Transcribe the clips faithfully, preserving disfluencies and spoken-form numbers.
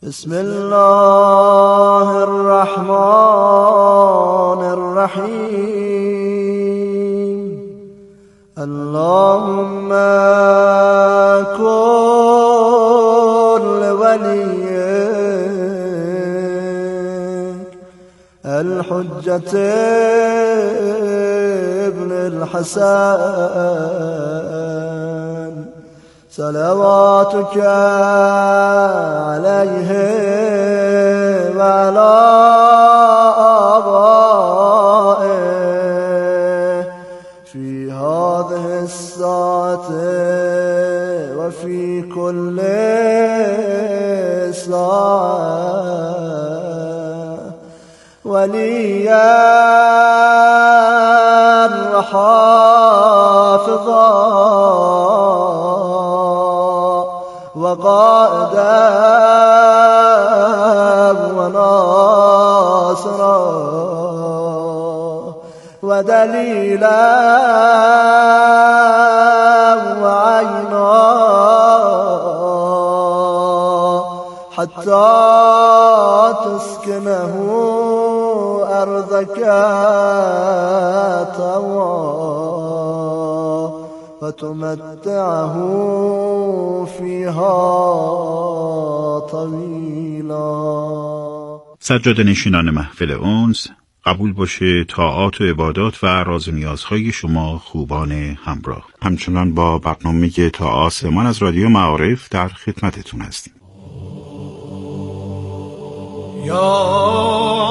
بسم الله الرحمن الرحیم. اللهم كن لوليك الحجة ابن الحسن صلواتك عليه وعلى آبائه في هذه الساعة وفي كل ساعة وليا وحافظا وقائدا وناصرا ودليلا وعينا حتى تسكنه أرضك طوعا وتمتعه فيها طويلا. سجاده نشینان محفل اونس، قبول باشه طاعات و عبادات و راز و نیازهای شما خوبان همراه. همچنان با برنامه تا آسمان از رادیو معارف در خدمتتون هستیم. یا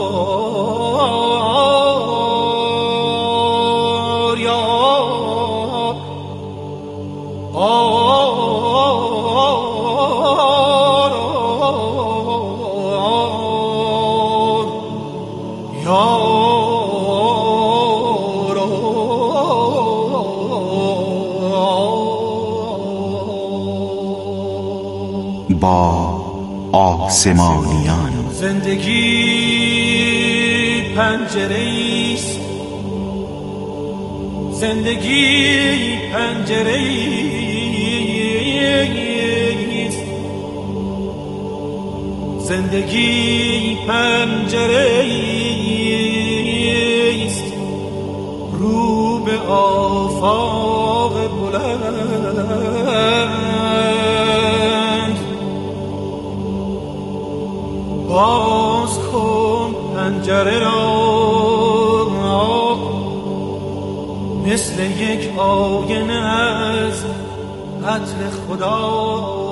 با آسمانیان زندگی پنجره‌ایست، زندگی پنجره‌ایست، زندگی پنجره‌ایست رو به آفاق بلند. باز کن پنجره را مثل یک آینه از عطر خدا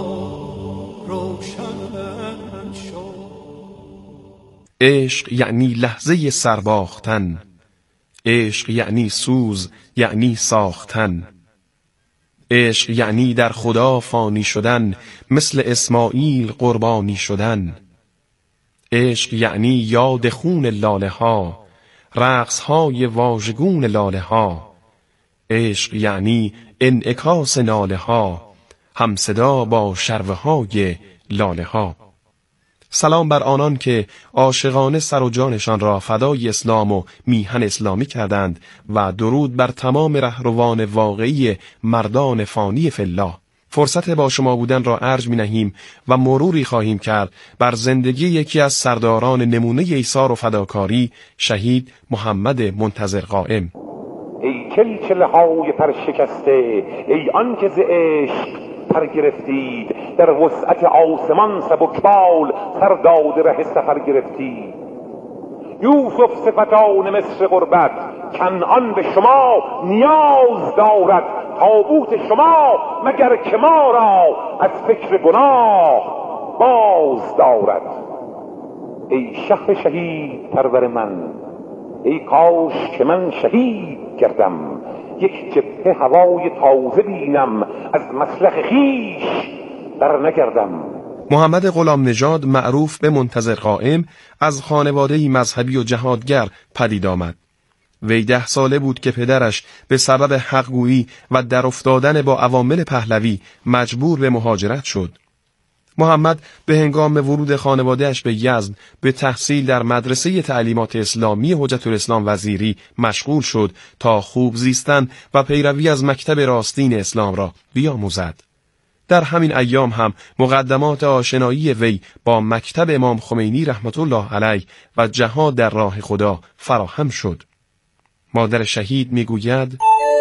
روشن شد. عشق یعنی لحظه سرباختن، عشق یعنی سوز، یعنی ساختن، عشق یعنی در خدا فانی شدن، مثل اسماعیل قربانی شدن. عشق یعنی یاد خون لاله ها، رقص های واژگون لاله ها. عشق یعنی انعکاس ناله ها، همصدا با شروه های لاله ها. سلام بر آنان که عاشقانه سر و جانشان را فدای اسلام و میهن اسلامی کردند و درود بر تمام رهروان واقعی مردان فانی فی الله. فرصت با شما بودن را ارج می نهیم و مروری خواهیم کرد بر زندگی یکی از سرداران نمونه ایثار و فداکاری، شهید محمد منتظر قائم. ای چلچله های پر شکسته، ای آن که ز عشق پر گرفتید، در وسعت آسمان سبکبال سر داده ره سفر گرفتید. یوسف صفتان مصر غربت، کنعان به شما نیاز دارد. تابوت شما مگر که ما را از فکر گناه باز دارد. ای شهر شهید پرور من، ای کاش که من شهید گردم. یک جبهه هوای تازه بینم، از مسلخ خیش در نگردم. محمد غلام نژاد معروف به منتظر قائم از خانواده‌ای مذهبی و جهادگر پدید آمد. وی ده ساله بود که پدرش به سبب حقگویی و در افتادن با عوامل پهلوی مجبور به مهاجرت شد. محمد به هنگام ورود خانواده‌اش به یزد به تحصیل در مدرسه تعلیمات اسلامی حجت الاسلام وزیری مشغول شد تا خوب زیستن و پیروی از مکتب راستین اسلام را بیاموزد. در همین ایام هم مقدمات آشنایی وی با مکتب امام خمینی رحمت الله علیه و جهاد در راه خدا فراهم شد. مادر شهید میگوید: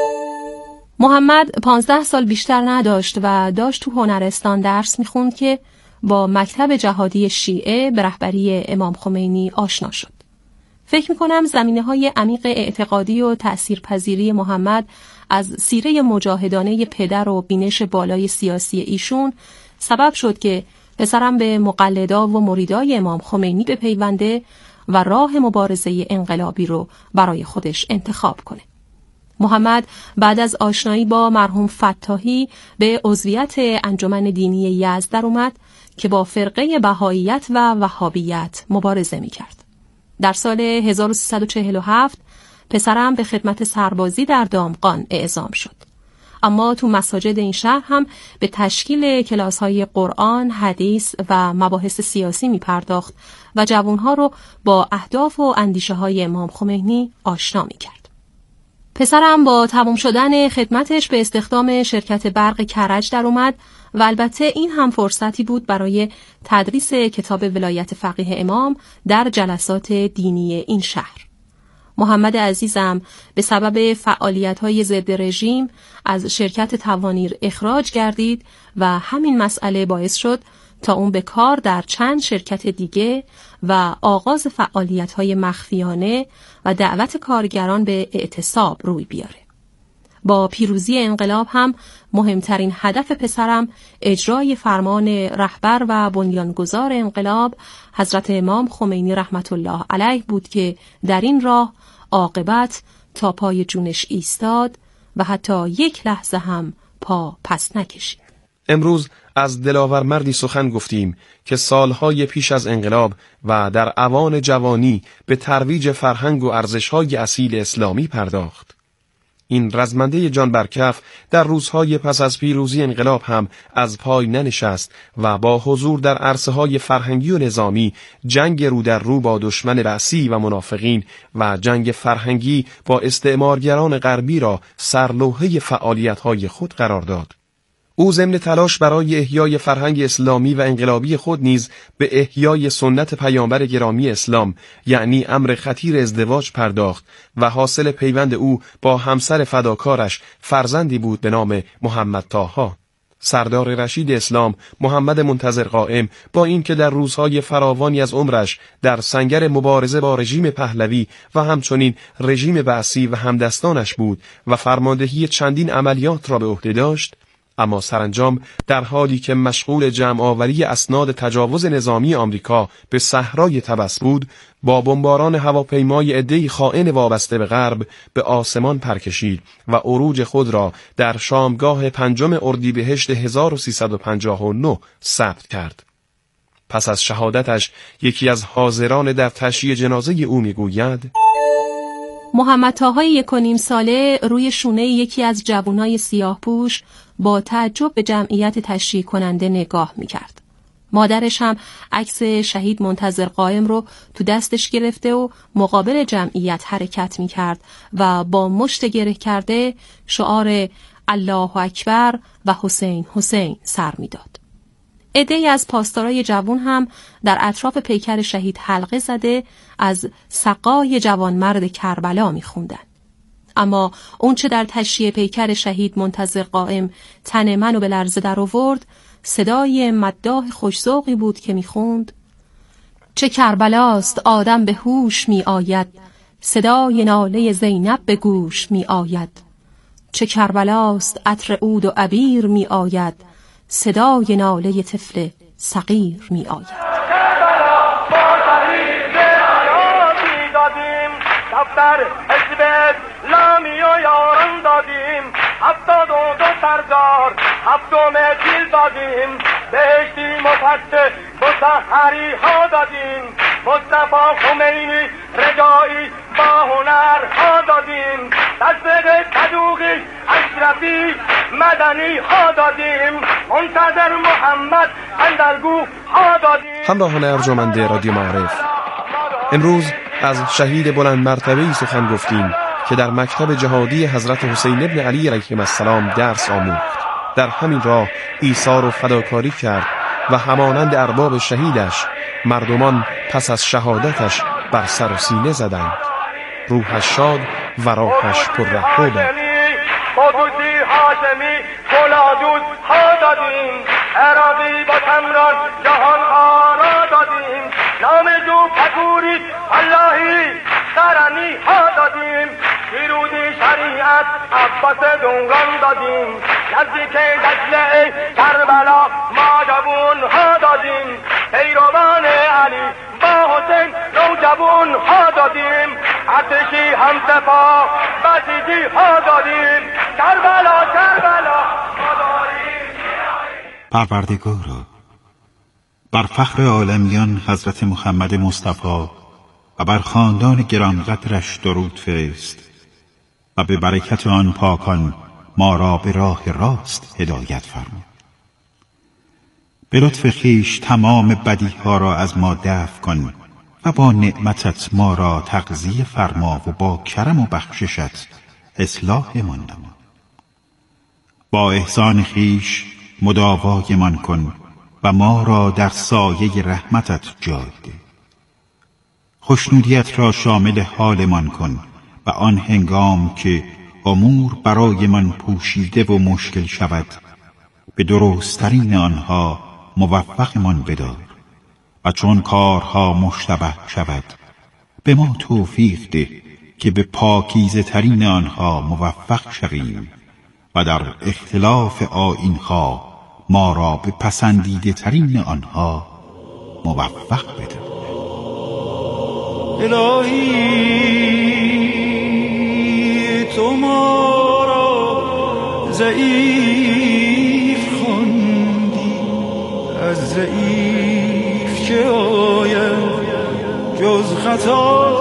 محمد پانزده سال بیشتر نداشت و داشت تو هنرستان درس میخوند که با مکتب جهادی شیعه به رهبری امام خمینی آشنا شد. فکر میکنم زمینه‌های عمیق اعتقادی و تأثیرپذیری محمد از سیره مجاهدانه پدر و بینش بالای سیاسی ایشون سبب شد که پسرم به مقلدا و مریدای امام خمینی بپیونده و راه مبارزه انقلابی رو برای خودش انتخاب کنه. محمد بعد از آشنایی با مرحوم فتاحی به عضویت انجمن دینی یزد در اومد که با فرقه بهاییت و وهابیت مبارزه می‌کرد. در سال هزار و سیصد و چهل و هفت پسرم به خدمت سربازی در دامغان اعزام شد. اما تو مساجد این شهر هم به تشکیل کلاس‌های قرآن، حدیث و مباحث سیاسی می‌پرداخت و جوانها رو با اهداف و اندیشه‌های امام خمینی آشنا می‌کرد. پسرم با تمام شدن خدمتش به استخدام شرکت برق کرج در اومد و البته این هم فرصتی بود برای تدریس کتاب ولایت فقیه امام در جلسات دینی این شهر. محمد عزیزم به سبب فعالیت‌های ضد رژیم از شرکت توانیر اخراج گردید و همین مسئله باعث شد تا اون به کار در چند شرکت دیگه و آغاز فعالیت‌های مخفیانه و دعوت کارگران به اعتصاب روی بیاره. با پیروزی انقلاب هم مهمترین هدف پسرم اجرای فرمان رهبر و بنیانگذار انقلاب حضرت امام خمینی رحمت الله علیه بود که در این راه عاقبت تا پای جونش ایستاد و حتی یک لحظه هم پا پس نکشید. امروز از دلاور مردی سخن گفتیم که سالهای پیش از انقلاب و در اوان جوانی به ترویج فرهنگ و ارزش‌های اصیل اسلامی پرداخت. این رزمنده جان برکف در روزهای پس از پیروزی انقلاب هم از پای ننشست و با حضور در عرصه‌های فرهنگی و نظامی جنگ رو در رو با دشمن بعثی و منافقین و جنگ فرهنگی با استعمارگران غربی را سرلوحه فعالیت‌های خود قرار داد. او ضمن تلاش برای احیای فرهنگ اسلامی و انقلابی خود نیز به احیای سنت پیامبر گرامی اسلام یعنی امر خطیر ازدواج پرداخت و حاصل پیوند او با همسر فداکارش فرزندی بود به نام محمد طاها. سردار رشید اسلام محمد منتظر قائم با اینکه در روزهای فراوانی از عمرش در سنگر مبارزه با رژیم پهلوی و همچنین رژیم بعثی و همدستانش بود و فرماندهی چندین عملیات را به عهده داشت، اما سرانجام در حالی که مشغول جمع آوری اسناد تجاوز نظامی آمریکا به صحرای طبس بود، با بمباران هواپیمای عده‌ای خائن وابسته به غرب به آسمان پر کشید و عروج خود را در شامگاه پنجم اردیبهشت هزار و سیصد و پنجاه و نه ثبت کرد. پس از شهادتش یکی از حاضران در تشییع جنازه او میگوید: محمد طاهای یک و نیم ساله روی شونه یکی از جوانای سیاه پوش با تعجب به جمعیت تشییع کننده نگاه میکرد. مادرش هم عکس شهید منتظر قائم رو تو دستش گرفته و مقابل جمعیت حرکت میکرد و با مشت گره کرده شعار الله اکبر و حسین حسین سر میداد. عده‌ای از پاسدارای جوان هم در اطراف پیکر شهید حلقه زده از سقای جوانمرد کربلا میخوندن. اما اون چه در تشییع پیکر شهید منتظر قائم تن منو به لرزه در آورد، صدای مداح خوش‌ذوقی بود که میخوند: چه کربلاست آدم به هوش می آید، صدای ناله زینب به گوش می آید. چه کربلاست عطر عود و عبیر می آید، صدای ناله طفل صغیر می آید. دفتر حزب اسلامی و یاران دادیم، هفتاد و دو سردار هفتم تیل دادیم، بهشتی مفتح مسحری ها دادیم، مصطفی خمینی رجایی با هنر ها دادیم، تصدیق صدوقی اشرفی مدنی ها دادیم، منتظر محمد اندرگو ها دادیم. همراهان ارجمند رادیو معارف، امروز از شهید بلند مرتبه‌ای سخن گفتیم که در مکتب جهادی حضرت حسین ابن علی علیه السلام درس آموخت. در همین راه ایثار و فداکاری کرد و همانند ارباب شهیدش مردمان پس از شهادتش بر سر و سینه زدند. روحش شاد و راهش پر رهرو باد. قدوسی هاشمی فلادوس ها دادیم، عراقی با تمران جهان ها را دادیم، نام جو پکوری اللهی سرنی ها دادیم، پیروزی شریعت عباس دونگان دادیم، نزدیک دجله کربلا ما جوون ها دادیم، پیروان علی با حسین نوجوان ها دادیم، ارتشی همسپاه بسیجی ها دادیم، کربلا کربلا پروردگارا، بر فخر عالمیان حضرت محمد مصطفی و بر خاندان گرانقدرش درود فرست و به برکت آن پاکان ما را به راه راست هدایت فرما. به لطف خویش تمام بدیها را از ما دفع کن و با نعمتت ما را تغذیه فرما و با کرم و بخششت اصلاحمان نما. با احسان خویش مداوایمان کن و ما را در سایه رحمتت جای ده. خوشنودیت را شامل حالمان کن و آن هنگام که امور برای من پوشیده و مشکل شود به درستترین آنها موفقمان بدار و چون کارها مشتبه شود به ما توفیق ده که به پاکیزه ترین آنها موفق شویم و در اختلاف آیینها ما را به پسندیده ترین آنها موفق بده. الهی تو ما را ضعیف خواندی، از ضعیف که آید جز خطا،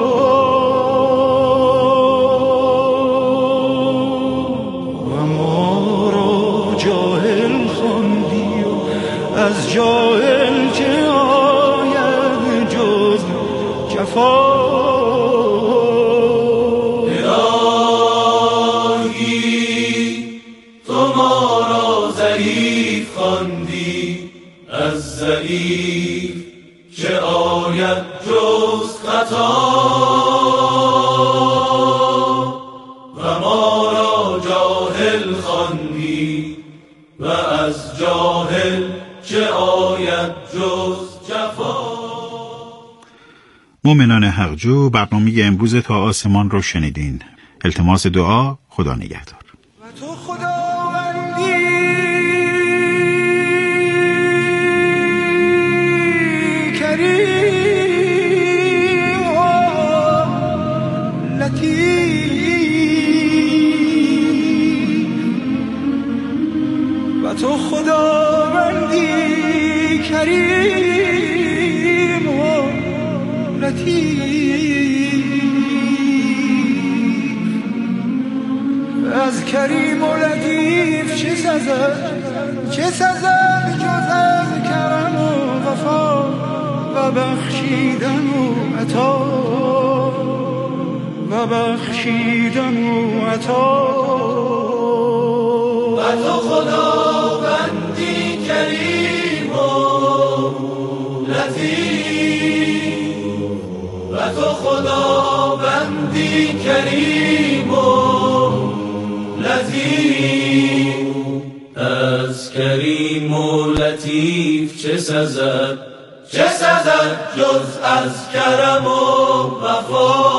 و ما را جاهل خواندی و از جاهل که آید جز جفا. الهی تو ما را ضعیف خواندی، از ضعیف چه آید جز خطا، و ما را جاهل خواندی و از جاهل چه آید جز جفا. مومنان حقجو، برنامه امروز تا آسمان رو شنیدین. التماس دعا، خدا نگهدار. و تو خداوندی کریم و لطیف، و تو خداوندی کریم و لطیف، از کریم و لطیف چه سزد، چه سزد جز از کرم و وفا و بخشیدن و عطا، و بخشیدن و عطا. و تو خداوندی کریم و لطیف، و تو خداوندی کریم و لطیف، از کریم و لطیف چه سزد، چه سزد جز از کرم و وفا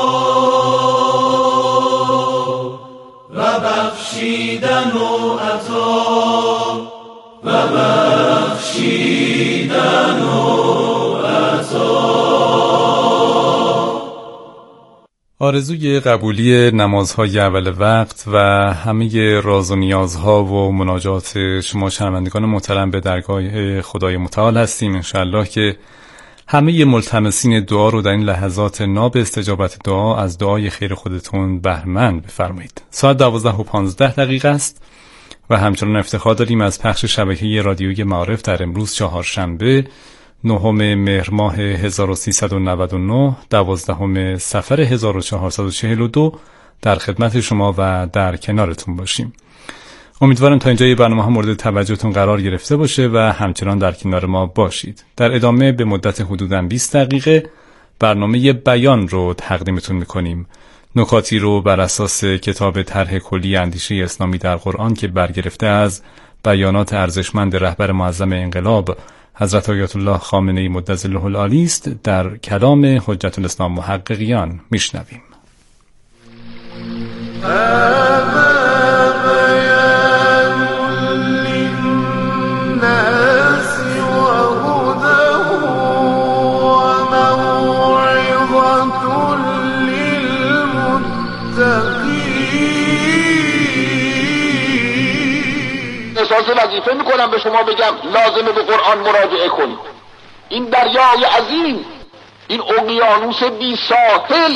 و بخشیدن و عطا، و بخشیدن و عطا. آرزوی قبولی نمازهای اول وقت و همه راز و نیازها و مناجات شما شنوندگان محترم به درگاه خدای متعال هستیم. انشاءالله که همه ملتمسین دعا رو در این لحظات ناب استجابت دعا از دعای خیر خودتون بهره‌مند بفرمایید. ساعت دوازده و پانزده دقیقه است و همچنان افتخار داریم از پخش شبکه رادیویی معارف در امروز چهارشنبه نهم مهر ماه هزار و سیصد و نود و نه دوازدهم صفر هزار و چهارصد و چهل و دو در خدمت شما و در کنارتون باشیم. امیدوارم تا اینجا برنامه ها مورد توجهتون قرار گرفته باشه و همچنان در کنار ما باشید. در ادامه به مدت حدوداً بیست دقیقه برنامه بیان رو تقدیمتون میکنیم. نکاتی رو بر اساس کتاب طرح کلی اندیشه اسلامی در قرآن که برگرفته از بیانات ارزشمند رهبر معظم انقلاب حضرت آیت الله خامنه‌ای مدظله العالی است در کلام حجت الاسلام محققیان میشنویم. احساس وظیفه میکنم به شما بگم لازمه به قرآن مراجعه کنید. این دریای عظیم، این اقیانوس بی ساحل.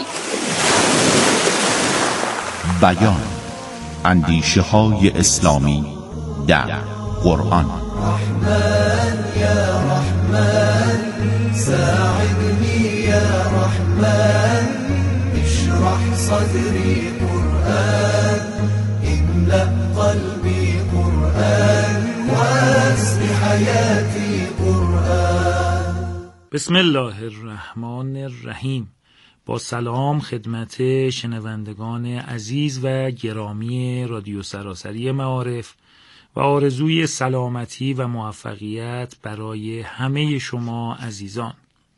بیان اندیشه های اسلامی در قرآن. رحمن یا رحمن ساعدنی یا رحمن اشرح صدری قرآن املأ قلبی قرآن واسق حیاتی قرآن. بسم الله الرحمن الرحیم. با سلام خدمت شنوندگان عزیز و گرامی رادیو سراسری معارف و آرزوی سلامتی و موفقیت برای همه شما عزیزان.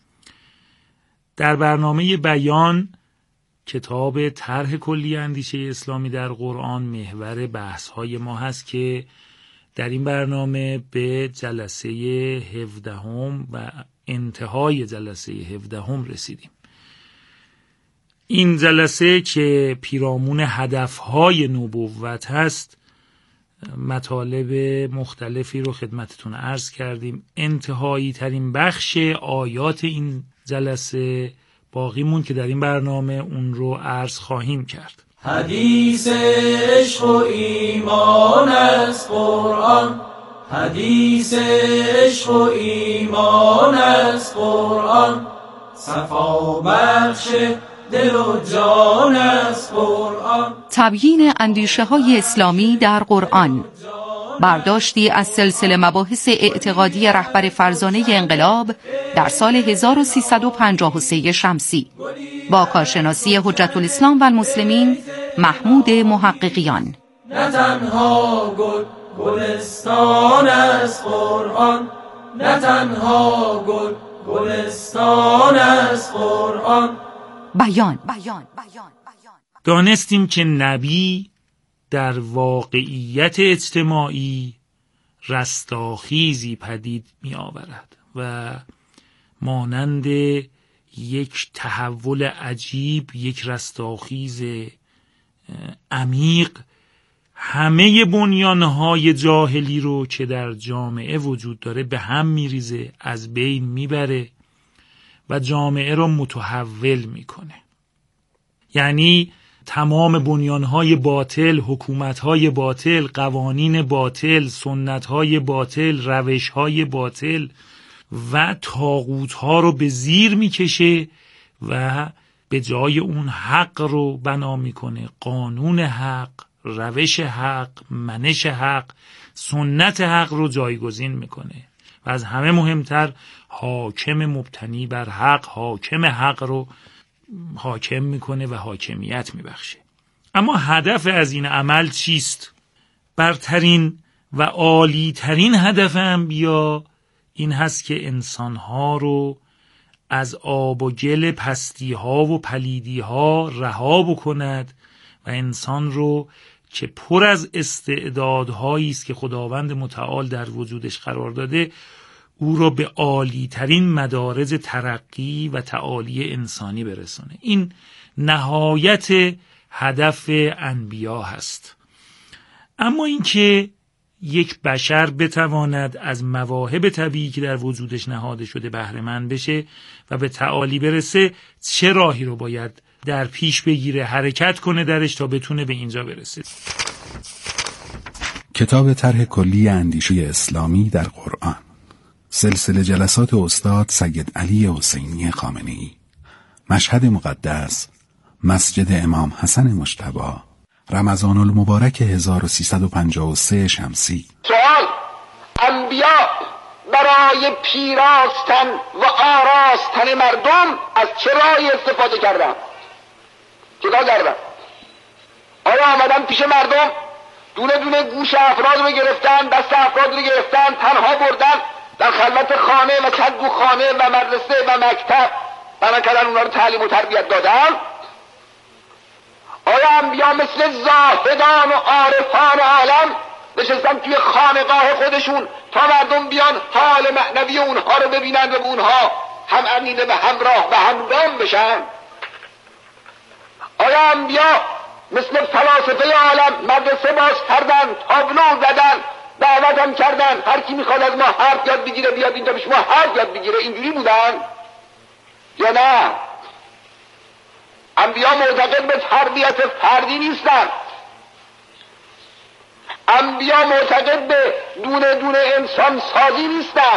در برنامه بیان کتاب طرح کلی اندیشه اسلامی در قرآن محور بحث‌های ما هست که در این برنامه به جلسه هفدهم و انتهای جلسه هفدهم رسیدیم. این جلسه که پیرامون هدفهای نبوت هست مطالب مختلفی رو خدمتتون عرض کردیم. انتهایی ترین بخش آیات این جلسه باقی مون که در این برنامه اون رو عرض خواهیم کرد. حدیث عشق و ایمان از قرآن، حدیث عشق و ایمان از قرآن، صفا بخش دل و جان از قرآن. تبیین اندیشه های اسلامی در قرآن، برداشتی از سلسله مباحث اعتقادی رهبر فرزانه انقلاب در سال هزار و سیصد و پنجاه و سه شمسی با کارشناسی حجت الاسلام و المسلمین محمود محققیان. نه تنها گل گلستان از قرآن، نه تنها گل گلستان از قرآن. بیان بیان بیان دانستیم که نبی در واقعیت اجتماعی رستاخیزی پدید می آورد و مانند یک تحول عجیب، یک رستاخیز عمیق، همه بنیانهای جاهلی رو که در جامعه وجود داره به هم میریزه، از بین میبره و جامعه رو متحول میکنه. یعنی تمام بنیانهای باطل، حکومتهای باطل، قوانین باطل، سنتهای باطل، روشهای باطل و طاغوتها رو به زیر میکشه و به جای اون حق رو بنا میکنه. قانون حق، روش حق، منش حق، سنت حق رو جایگزین میکنه و از همه مهمتر حاکم مبتنی بر حق، حاکم حق رو حاکم میکنه و حاکمیت میبخشه. اما هدف از این عمل چیست؟ برترین و عالیترین هدف انبیا این هست که انسانها رو از آب و گل پستیها و پلیدیها رها بکند و انسان رو که پر از استعدادهایی است که خداوند متعال در وجودش قرار داده، او را به عالی ترین مدارج ترقی و تعالی انسانی برسونه. این نهایت هدف انبیا هست. اما اینکه یک بشر بتواند از مواهب طبیعی که در وجودش نهاده شده بهره مند بشه و به تعالی برسه، چه راهی رو باید در پیش بگیره، حرکت کنه درش تا بتونه به اینجا برسه؟ کتاب طرح کلی اندیشه اسلامی در قرآن، سلسله جلسات استاد سید علی حسینی خامنه‌ای، مشهد مقدس، مسجد امام حسن مجتبی، رمضان المبارک هزار و سیصد و پنجاه و سه شمسی. سوال: انبیا برای پیراستن و آراستن مردم از چه راهی استفاده کردن؟ چیکار کردن؟ آیا آمدن پیش مردم دونه دونه گوش افراد رو گرفتن، دست افراد رو گرفتن، تنها بردن در خلوت خانه و چندو خانه و مدرسه و مکتب بنا کردن اونا رو تعلیم و تربیت دادن؟ آیا انبیا مثل زاهدان و عارفان عالم نشستن توی خانقاه خودشون تا مردم بیان حال معنوی اونها رو ببینن و به اونها هم عقیده و همراه و همگام بشن؟ آیا انبیا مثل فلاسفه عالم مدرسه باز کردن، تابلو زدن، دعوت هم کردن، هر کی میخواد از ما حرف یاد بگیره بیاد اینجا پیش ما حرف یاد بگیره، اینجوری بودن یا نه؟ انبیا معتقد به تربیت فردی نیستن. انبیا معتقد به دونه دونه انسان سازی نیستن.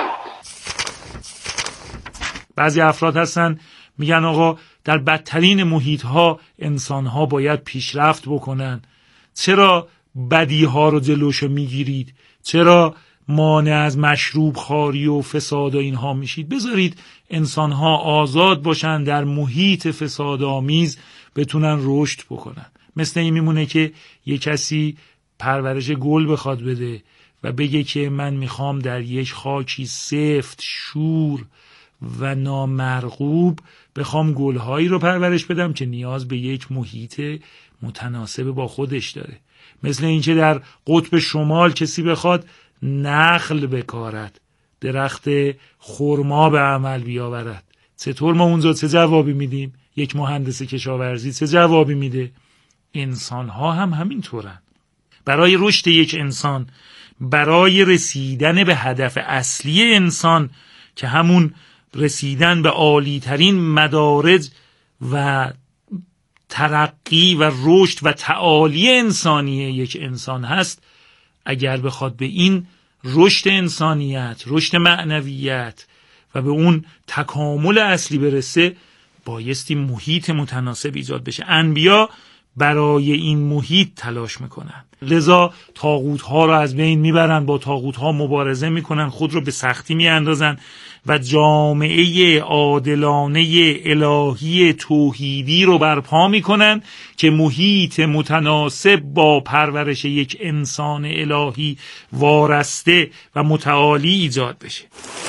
بعضی افراد هستن میگن آقا در بدترین محیط ها انسان ها باید پیشرفت بکنن. چرا بدی ها رو جلوشو میگیرید؟ چرا مانع از مشروب خواری و فساد و اینها میشید؟ بذارید انسان ها آزاد باشن، در محیط فسادآمیز بتونن رشد بکنن. مثل این میمونه که یه کسی پرورش گل بخواد بده و بگه که من میخوام در یک خاکی سفت، شور و نامرغوب بخوام گلهایی رو پرورش بدم که نیاز به یک محیط متناسب با خودش داره. مثل اینکه در قطب شمال کسی بخواد نخل بکارد، درخت خرما به عمل بیاورد، چطور ما اونجا چه جوابی میدیم؟ یک مهندس کشاورزی چه جوابی میده؟ انسان ها هم همین طورن. برای رشد یک انسان، برای رسیدن به هدف اصلی انسان که همون رسیدن به عالی ترین مدارج و ترقی و رشد و تعالی انسانی یک انسان هست، اگر بخواد به این رشد انسانیت، رشد معنویت و به اون تکامل اصلی برسه، بایستی محیط متناسب ایجاد بشه. انبیا برای این محیط تلاش میکنن، لذا طاغوت ها رو از بین میبرن، با طاغوت ها مبارزه میکنن، خود رو به سختی میاندازن و جامعه عادلانه الهی توحیدی رو برپا میکنن که محیط متناسب با پرورش یک انسان الهی وارسته و متعالی ایجاد بشه.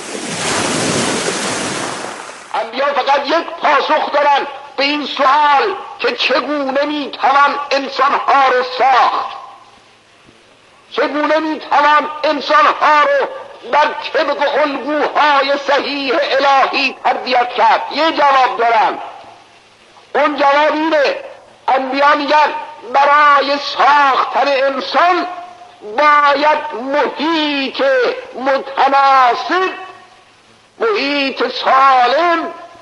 انبیا فقط یک پاسخ دارن به این سوال که چگونه میتوان انسانها رو ساخت، چگونه میتوان انسانها رو در طبق الگوهای صحیح الهی تربیت کرد. یه جواب دارن، اون جواب اینه: انبیا میگن برای ساختن انسان باید محیط متناسب، محیط سالم،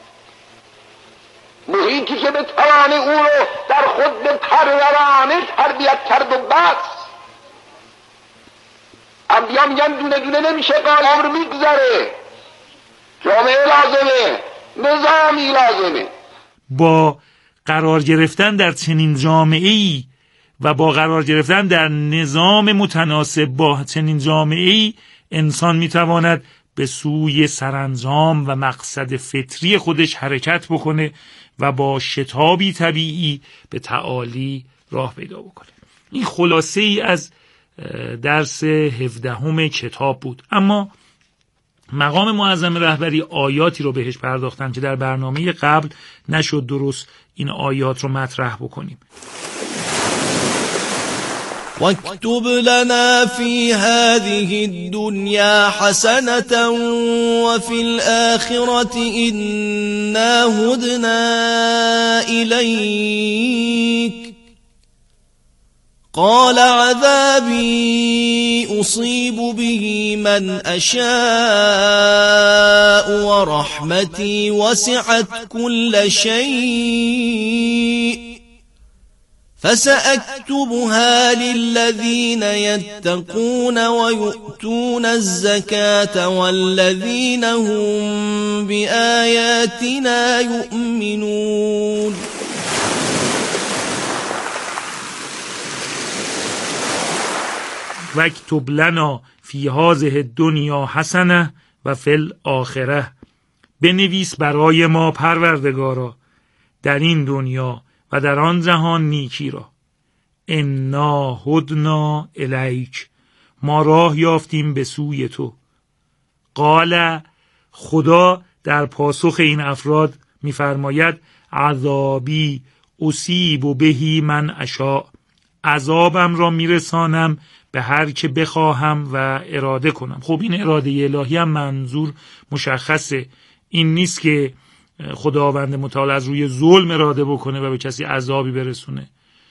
محیطی که بتوان او رو در خود به پرورانه تربیت کرد و بس. انبیا میگن دونه دونه نمیشه، قال امر میگذره، جامعه لازمه، نظامی لازمه. با قرار گرفتن در چنین جامعه‌ای و با قرار گرفتن در نظام متناسب با چنین جامعه‌ای، انسان میتواند به سوی سرانجام و مقصد فطری خودش حرکت بکنه و با شتابی طبیعی به تعالی راه پیدا بکنه. این خلاصه ای از درس هفدهم کتاب بود. اما مقام معظم رهبری آیاتی رو بهش پرداختن که در برنامه قبل نشد درست این آیات رو مطرح بکنیم. واكتب لنا في هذه الدنيا حسنة وفي الآخرة إنا هدنا إليك قال عذابي أصيب به من أشاء ورحمتي وسعت كل شيء فسأكتبها للذين يتقون ويؤتون الزكاة والذين هم بآياتنا يؤمنون. واکتب لنا فی هذه الدنیا حسنه و فی الاخره. بنویس برای ما پروردگارا در این دنیا و در آن جهان نیکی را. انا هدنا الیک، ما راه یافتیم به سوی تو. قال، خدا در پاسخ این افراد می‌فرماید عذابی اصیب بهی من اشاء، عذابم را میرسانم به هر که بخواهم و اراده کنم. خب این اراده الهی هم منظور مشخصه، این نیست که خداوند متعال از روی ظلم اراده بکنه و به کسی عذابی برسونه.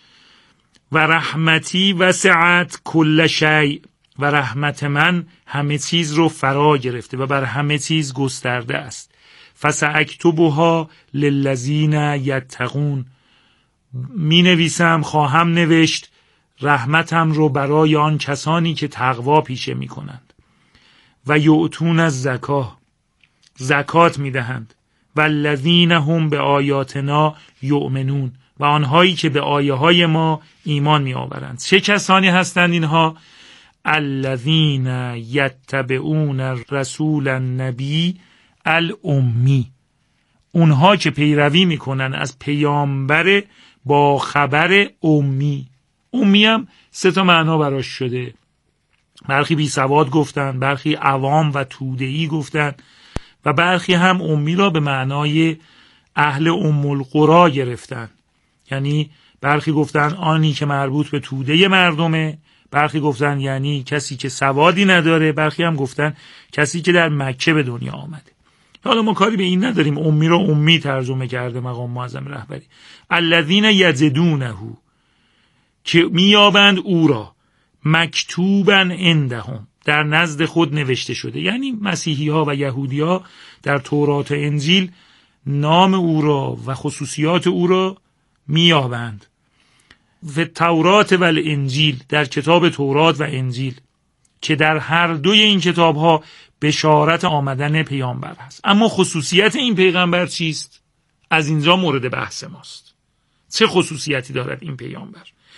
و رحمتی وسعت کل شیء، و رحمت من همه چیز رو فرا گرفته و بر همه چیز گسترده است. فساکتبها للذین یتقون، می نویسم، خواهم نوشت رحمتم رو برای آن کسانی که تقوا پیشه می کنند. و یؤتون الزکاه، زکات می دهند. و الذین هم به آیاتنا یؤمنون، و آنهایی که به آیه های ما ایمان می آورند. چه کسانی هستند اینها؟ الذین یتبعون رسول النبی الامی، اونها که پیروی میکنن از پیامبر با خبر امی. امی هم سه تا معنا براش شده، برخی بی سواد گفتن، برخی عوام و توده‌ای گفتن و برخی هم امی را به معنای اهل ام القرا گرفتن، یعنی برخی گفتن آنی که مربوط به توده مردمه، برخی گفتن یعنی کسی که سوادی نداره، برخی هم گفتن کسی که در مکه به دنیا آمده. حالا ما کاری به این نداریم، امی را امی ترجمه کرده مقام معظم رهبری. الذین یجدونه، که میابند او را، مکتوبا عندهم، در نزد خود نوشته شده، یعنی مسیحی ها و یهودی ها در تورات و انجیل نام او را و خصوصیات او را میابند. و تورات و الانجیل، در کتاب تورات و انجیل، که در هر دوی این کتاب ها بشارت آمدن پیامبر هست. اما خصوصیت این پیغمبر چیست؟ از اینجا مورد بحث ماست. چه خصوصیتی دارد این پیامبر؟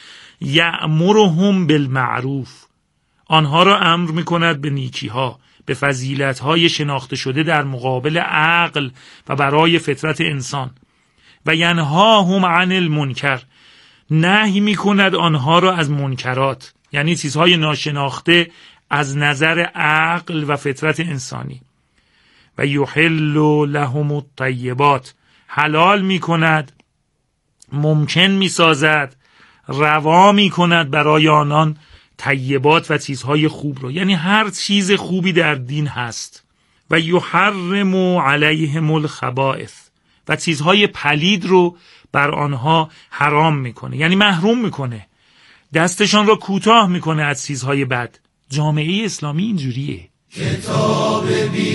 یأمرهم بالمعروف، آنها را امر میکند به نیکی ها، به فضیلت های شناخته شده در مقابل عقل و برای فطرت انسان. و ینهاهم عن المنکر، نهی میکند آنها را از منکرات، یعنی چیزهای ناشناخته از نظر عقل و فطرت انسانی. و یحل لهم الطیبات، حلال میکند، ممکن میسازد، روا میکند برای آنان طیبات و چیزهای خوب را، یعنی هر چیز خوبی در دین هست. و یحرم علیهم الخبائث، و چیزهای پلید رو بر آنها حرام میکنه، یعنی محروم میکنه، دستشان را کوتاه میکنه از چیزهای بد. جامعه اسلامی اینجوریه. کتاب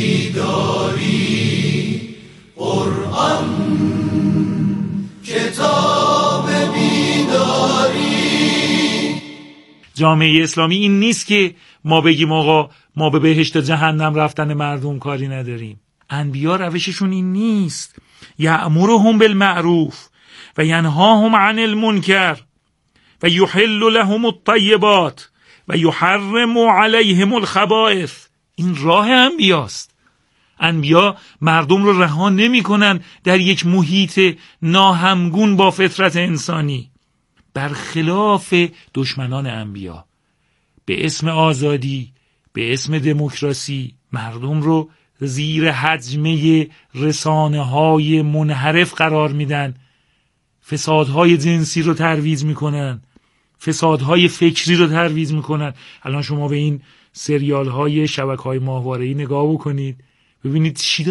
بیداری قرآن، کتاب بیداری. جامعه اسلامی این نیست که ما بگیم آقا ما به بهشت جهنم رفتن مردم کاری نداریم. انبیا روششون این نیست. یأمرهم بالمعروف و ینهاهم عن المنکر و یحل لهم الطیبات و یحرم علیهم الخبائث. این راه انبیاست. انبیا مردم رو رها نمی کنن در یک محیط ناهمگون با فطرت انسانی، برخلاف دشمنان انبیا. به اسم آزادی، به اسم دموکراسی مردم رو زیر حجمه رسانه های منحرف قرار میدن، فسادهای جنسی رو ترویج میکنن، فسادهای فکری رو ترویج میکنن. الان شما به این سریال های شبکه های ماهواره‌ای نگاه بکنید، ببینید چی